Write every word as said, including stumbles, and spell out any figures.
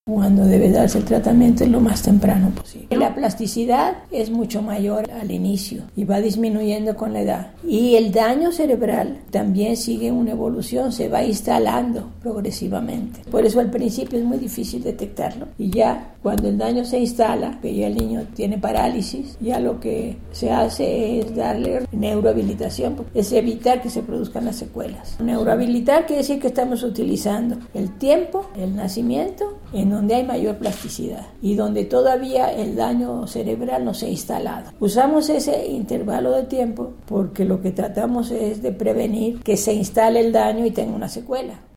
cuando debe darse el tratamiento es lo más temprano posible. La plasticidad es mucho mayor al inicio y va disminuyendo con la edad. Y el daño cerebral también sigue una evolución, se va instalando progresivamente. Por eso al principio es muy difícil detectarlo. Y ya cuando el daño se instala, que ya el niño tiene parálisis, ya lo que se hace es darle neurohabilitación, es evitar que se produzcan las secuelas. Neurohabilitar quiere decir que estamos utilizando el tiempo, el nacimiento, en donde hay mayor plasticidad y donde todavía el daño cerebral no se ha instalado. Usamos ese intervalo de tiempo porque lo que tratamos es de prevenir que se instale el daño y tenga una secuela.